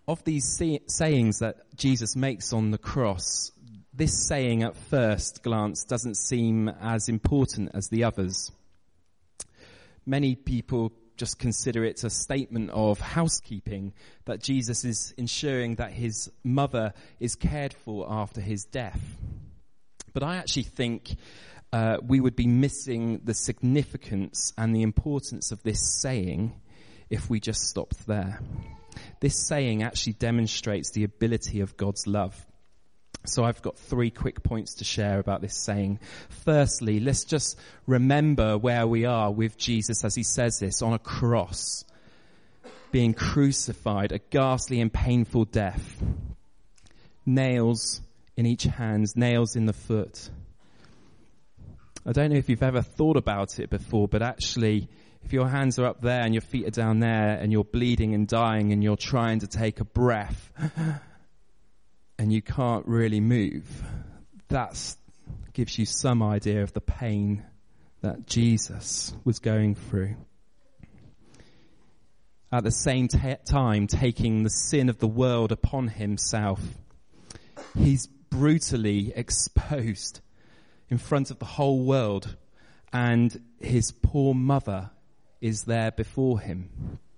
of these sayings that Jesus makes on the cross, this saying at first glance doesn't seem as important as the others. Many people just consider it a statement of housekeeping, that Jesus is ensuring that his mother is cared for after his death. But I actually think we would be missing the significance and the importance of this saying if we just stopped there. This saying actually demonstrates the ability of God's love. So I've got 3 quick points to share about this saying. Firstly, let's just remember where we are with Jesus as he says this, on a cross, being crucified, a ghastly and painful death. Nails in each hand, nails in the foot. I don't know if you've ever thought about it before, but actually, if your hands are up there and your feet are down there and you're bleeding and dying and you're trying to take a breath and you can't really move, that gives you some idea of the pain that Jesus was going through. At the same time, taking the sin of the world upon himself, he's brutally exposed in front of the whole world, and his poor mother is there before him.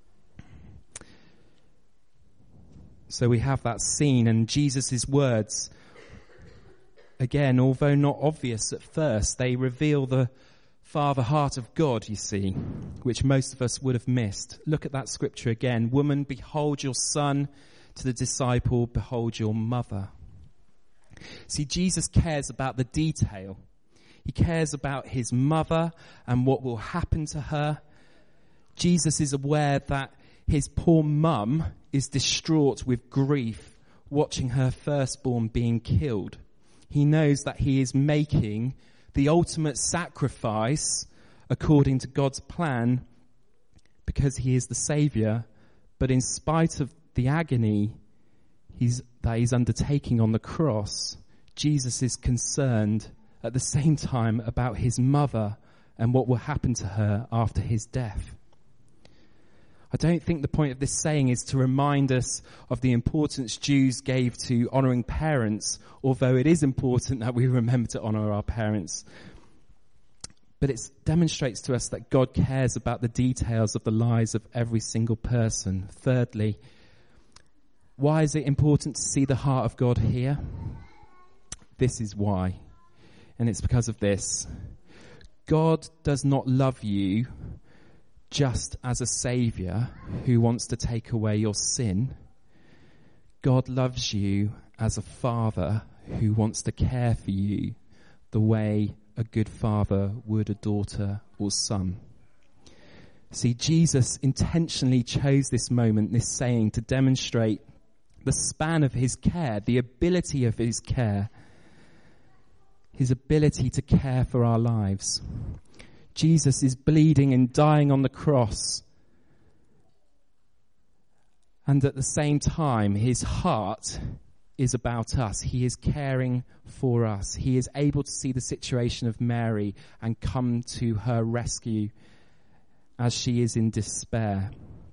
So we have that scene, and Jesus' words, again, although not obvious at first, they reveal the Father heart of God, you see, which most of us would have missed. Look at that scripture again. Woman, behold your son. To the disciple, behold your mother. See, Jesus cares about the detail. He cares about his mother and what will happen to her. Jesus is aware that his poor mum is distraught with grief, watching her firstborn being killed. He knows that he is making the ultimate sacrifice according to God's plan because he is the Saviour, but in spite of the agony that he's undertaking on the cross, Jesus is concerned at the same time about his mother and what will happen to her after his death. I don't think the point of this saying is to remind us of the importance Jews gave to honouring parents, although it is important that we remember to honour our parents. But it demonstrates to us that God cares about the details of the lives of every single person. Thirdly, why is it important to see the heart of God here? This is why. And it's because of this. God does not love you just as a saviour who wants to take away your sin. God loves you as a father who wants to care for you the way a good father would a daughter or son. See, Jesus intentionally chose this moment, this saying, to demonstrate the span of his care, the ability of his care, his ability to care for our lives. Jesus is bleeding and dying on the cross. And at the same time, his heart is about us. He is caring for us. He is able to see the situation of Mary and come to her rescue as she is in despair.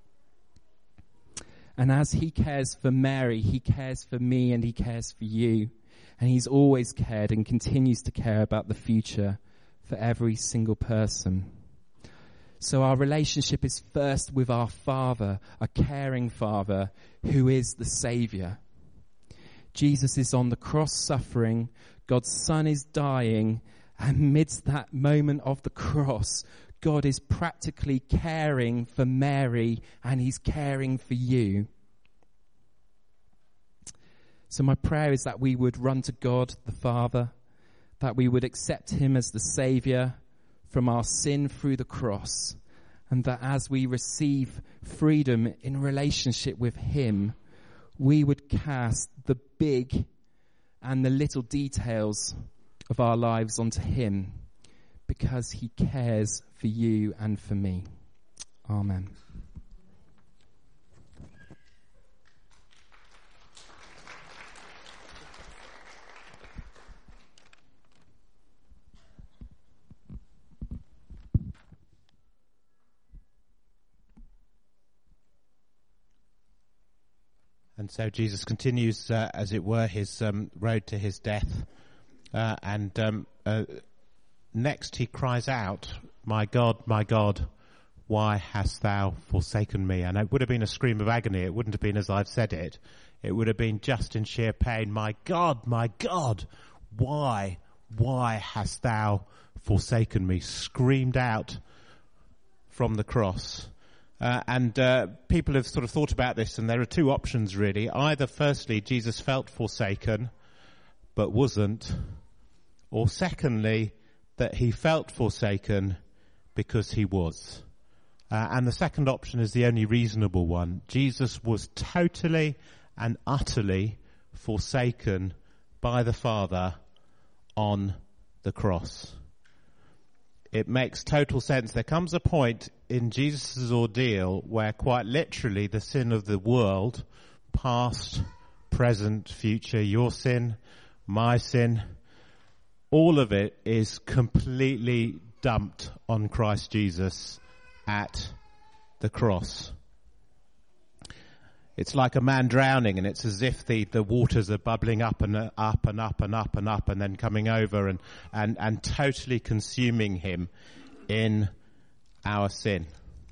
And as he cares for Mary, he cares for me and he cares for you. And he's always cared and continues to care about the future for every single person. So our relationship is first with our Father, a caring Father who is the Saviour. Jesus is on the cross suffering. God's Son is dying. Amidst that moment of the cross, God is practically caring for Mary and he's caring for you. So my prayer is that we would run to God the Father, that we would accept him as the Saviour from our sin through the cross, and that as we receive freedom in relationship with him, we would cast the big and the little details of our lives onto him, because he cares for you and for me. Amen. And so Jesus continues, as it were, his road to his death. Next he cries out, my God, why hast thou forsaken me?" And it would have been a scream of agony. It wouldn't have been as I've said it. It would have been just in sheer pain. My God, why hast thou forsaken me? Screamed out from the cross. People have sort of thought about this, and there are two options really. Either, firstly, Jesus felt forsaken, but wasn't. Or secondly, that he felt forsaken because he was. And the second option is the only reasonable one. Jesus was totally and utterly forsaken by the Father on the cross. It makes total sense. There comes a point in Jesus' ordeal where quite literally the sin of the world, past, present, future, your sin, my sin, all of it is completely dumped on Christ Jesus at the cross. It's like a man drowning, and it's as if the waters are bubbling up and up and up and up and up and then coming over and totally consuming him in our sin.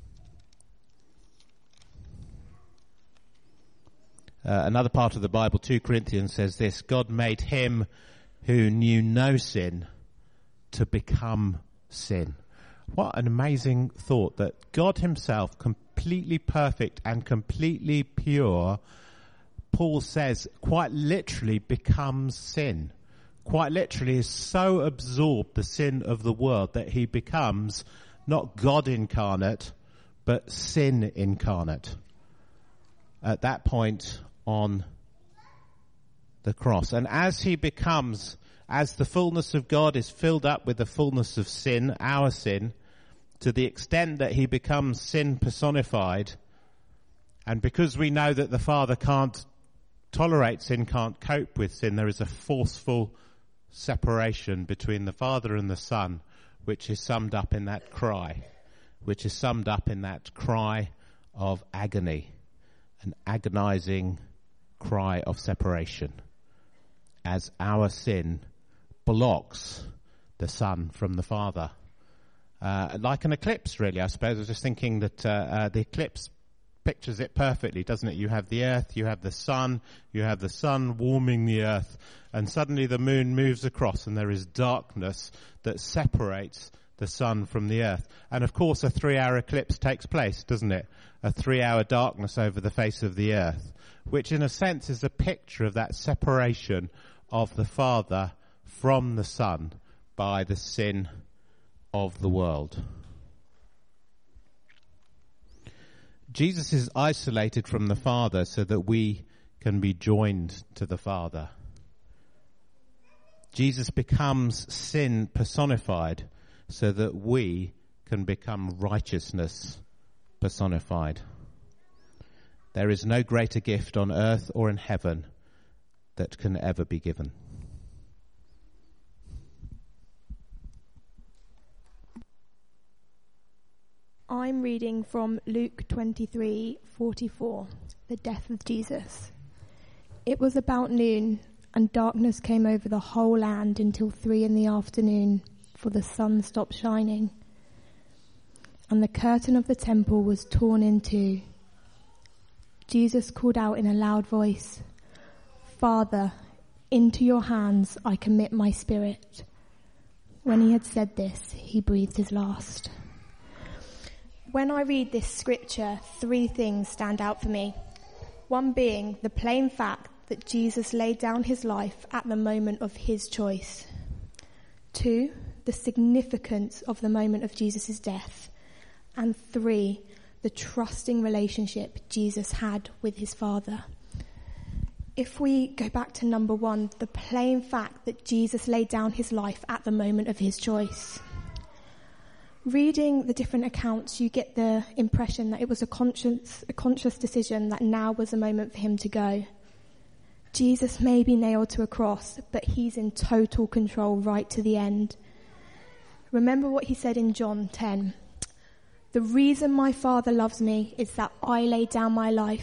Another part of the Bible, 2 Corinthians, says this: God made him who knew no sin to become sin. What an amazing thought, that God himself, completely perfect and completely pure, Paul says quite literally becomes sin. Quite literally is so absorbed the sin of the world that he becomes not God incarnate, but sin incarnate. At that point on the cross. And as he becomes, as the fullness of God is filled up with the fullness of sin, our sin, to the extent that he becomes sin personified, and because we know that the Father can't tolerate sin, can't cope with sin, there is a forceful separation between the Father and the Son, which is summed up in that cry, of agony, an agonizing cry of separation, as our sin blocks the Son from the Father. Like an eclipse, really, I suppose. I was just thinking that the eclipse pictures it perfectly, doesn't it? You have the earth, you have the sun warming the earth, and suddenly the moon moves across and there is darkness that separates the sun from the earth. And of course a 3-hour eclipse takes place, doesn't it? A 3-hour darkness over the face of the earth, which in a sense is a picture of that separation of the Father from the Son by the sin of the world. Jesus is isolated from the Father so that we can be joined to the Father. Jesus becomes sin personified so that we can become righteousness personified. There is no greater gift on earth or in heaven that can ever be given. I'm reading from Luke 23:44, the death of Jesus. It was about noon, and darkness came over the whole land until 3 p.m, for the sun stopped shining. And the curtain of the temple was torn in two. Jesus called out in a loud voice, "Father, into your hands I commit my spirit." When he had said this, he breathed his last. When I read this scripture, 3 things stand out for me. One being the plain fact that Jesus laid down his life at the moment of his choice. 2, the significance of the moment of Jesus' death. And 3, the trusting relationship Jesus had with his Father. If we go back to number 1, the plain fact that Jesus laid down his life at the moment of his choice. Reading the different accounts, you get the impression that it was a conscious decision, that now was the moment for him to go. Jesus may be nailed to a cross, but he's in total control right to the end. Remember what he said in John 10. "The reason my Father loves me is that I lay down my life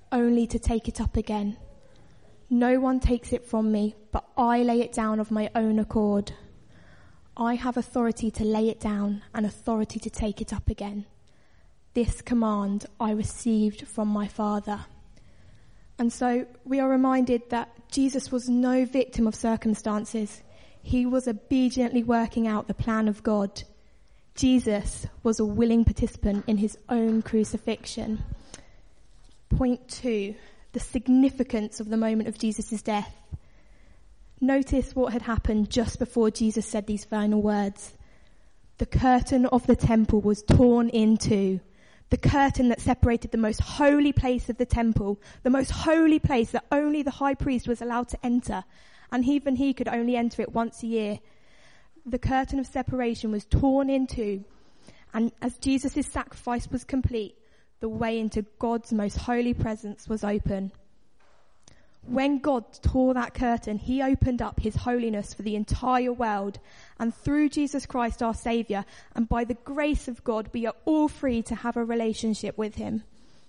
only to take it up again. No one takes it from me, but I lay it down of my own accord. I have authority to lay it down and authority to take it up again. This command I received from my Father." And so we are reminded that Jesus was no victim of circumstances. He was obediently working out the plan of God. Jesus was a willing participant in his own crucifixion. Point 2, the significance of the moment of Jesus' death. Notice what had happened just before Jesus said these final words. The curtain of the temple was torn in two. The curtain that separated the most holy place of the temple, the most holy place that only the high priest was allowed to enter, and even he could only enter it once a year. The curtain of separation was torn in two, and as Jesus' sacrifice was complete, the way into God's most holy presence was open. When God tore that curtain, he opened up his holiness for the entire world. And through Jesus Christ, our Saviour, and by the grace of God, we are all free to have a relationship with him.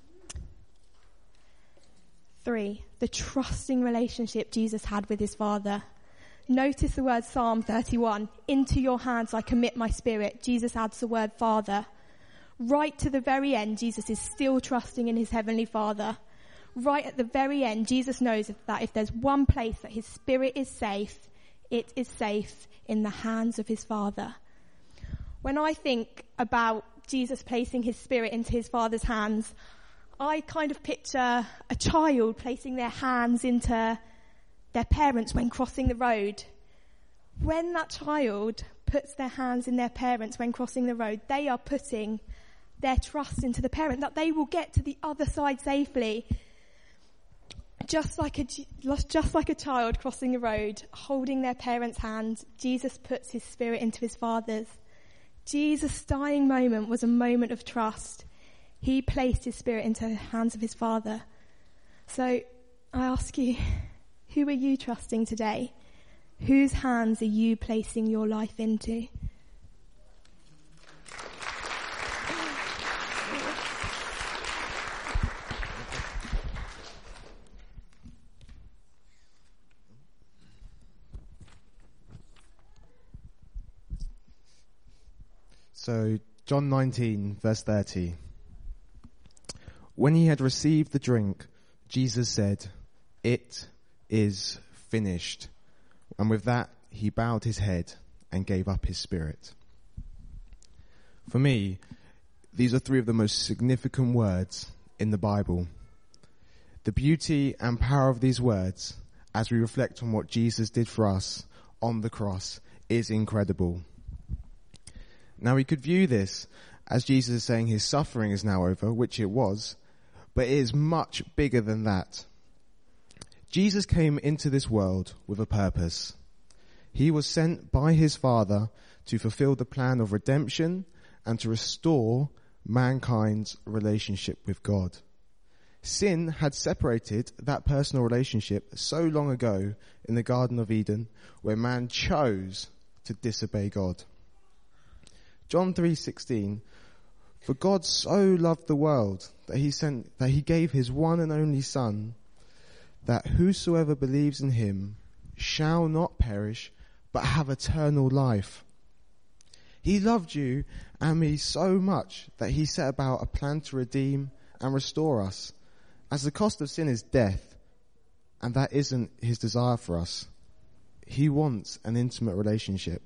3, the trusting relationship Jesus had with his Father. Notice the word Psalm 31. Into your hands I commit my spirit. Jesus adds the word Father. Right to the very end, Jesus is still trusting in his Heavenly Father. Right at the very end, Jesus knows that if there's one place that his spirit is safe, it is safe in the hands of his Father. When I think about Jesus placing his spirit into his Father's hands, I kind of picture a child placing their hands into their parents when crossing the road. When that child puts their hands in their parents when crossing the road, they are putting their trust into the parent that they will get to the other side safely. Just like a child crossing the road, holding their parents' hands, Jesus puts his spirit into his Father's. Jesus' dying moment was a moment of trust. He placed his spirit into the hands of his Father. So I ask you, who are you trusting today? Whose hands are you placing your life into? So, John 19, verse 30. When he had received the drink, Jesus said, "It is finished." And with that, he bowed his head and gave up his spirit. For me, these are 3 of the most significant words in the Bible. The beauty and power of these words, as we reflect on what Jesus did for us on the cross, is incredible. Now, we could view this as Jesus is saying his suffering is now over, which it was, but it is much bigger than that. Jesus came into this world with a purpose. He was sent by his Father to fulfill the plan of redemption and to restore mankind's relationship with God. Sin had separated that personal relationship so long ago in the Garden of Eden, where man chose to disobey God. John 3:16, for God so loved the world that he gave his one and only Son, that whosoever believes in him shall not perish, but have eternal life. He loved you and me so much that he set about a plan to redeem and restore us, as the cost of sin is death, and that isn't his desire for us. He wants an intimate relationship.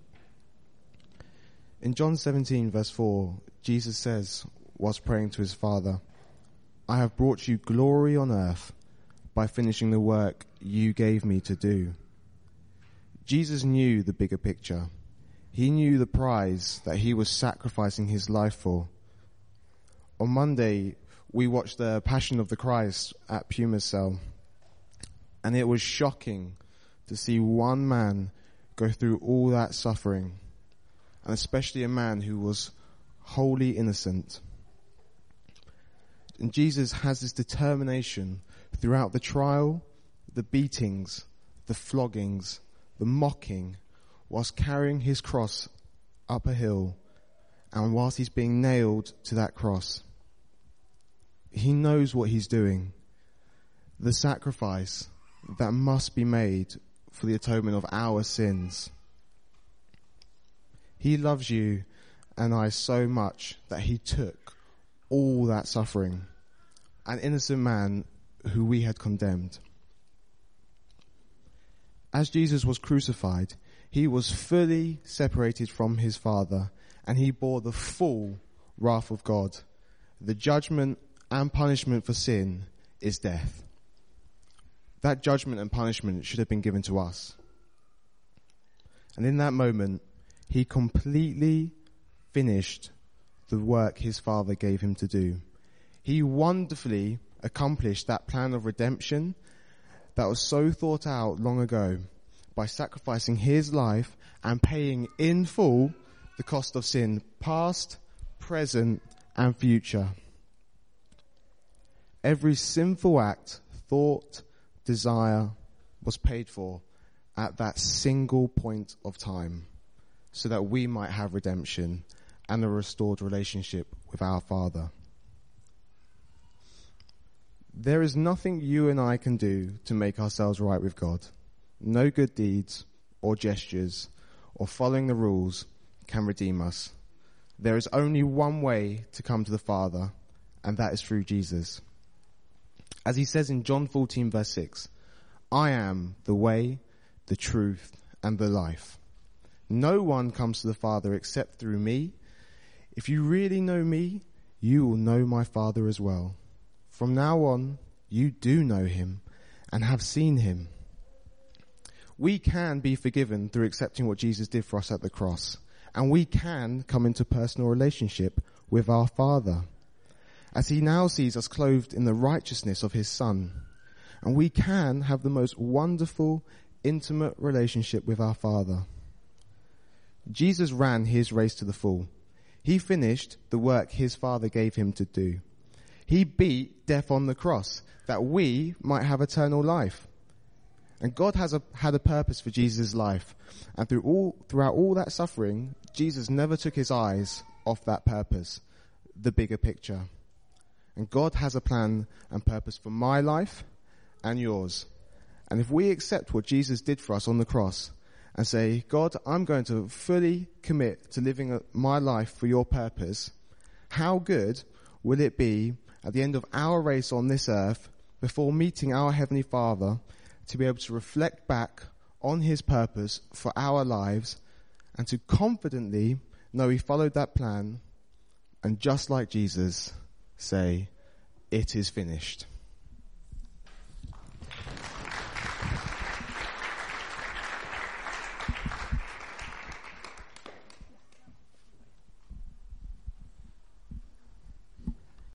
In John 17, verse 4, Jesus says, whilst praying to his Father, I have brought you glory on earth by finishing the work you gave me to do. Jesus knew the bigger picture. He knew the prize that he was sacrificing his life for. On Monday, we watched the Passion of the Christ at Puma's cell, and it was shocking to see one man go through all that suffering, and especially a man who was wholly innocent. And Jesus has this determination throughout the trial, the beatings, the floggings, the mocking, whilst carrying his cross up a hill, and whilst he's being nailed to that cross. He knows what he's doing, the sacrifice that must be made for the atonement of our sins. He loves you and I so much that he took all that suffering, an innocent man who we had condemned. As Jesus was crucified, he was fully separated from his Father, and he bore the full wrath of God. The judgment and punishment for sin is death. That judgment and punishment should have been given to us. And in that moment, he completely finished the work his Father gave him to do. He wonderfully accomplished that plan of redemption that was so thought out long ago by sacrificing his life and paying in full the cost of sin, past, present, and future. Every sinful act, thought, desire was paid for at that single point of time so that we might have redemption and a restored relationship with our Father. There is nothing you and I can do to make ourselves right with God. No good deeds or gestures or following the rules can redeem us. There is only one way to come to the Father, and that is through Jesus. As he says in John 14 verse 6, I am the way, the truth, and the life. No one comes to the Father except through me. If you really know me, you will know my Father as well. From now on, you do know him and have seen him. We can be forgiven through accepting what Jesus did for us at the cross. And we can come into personal relationship with our Father, as he now sees us clothed in the righteousness of his Son. And we can have the most wonderful, intimate relationship with our Father. Jesus ran his race to the full. He finished the work his Father gave him to do. He beat death on the cross that we might have eternal life. And God had a purpose for Jesus' life. And throughout all that suffering, Jesus never took his eyes off that purpose, the bigger picture. And God has a plan and purpose for my life and yours. And if we accept what Jesus did for us on the cross and say, God, I'm going to fully commit to living my life for your purpose, how good will it be at the end of our race on this earth, before meeting our Heavenly Father, to be able to reflect back on his purpose for our lives and to confidently know he followed that plan and, just like Jesus, say, it is finished.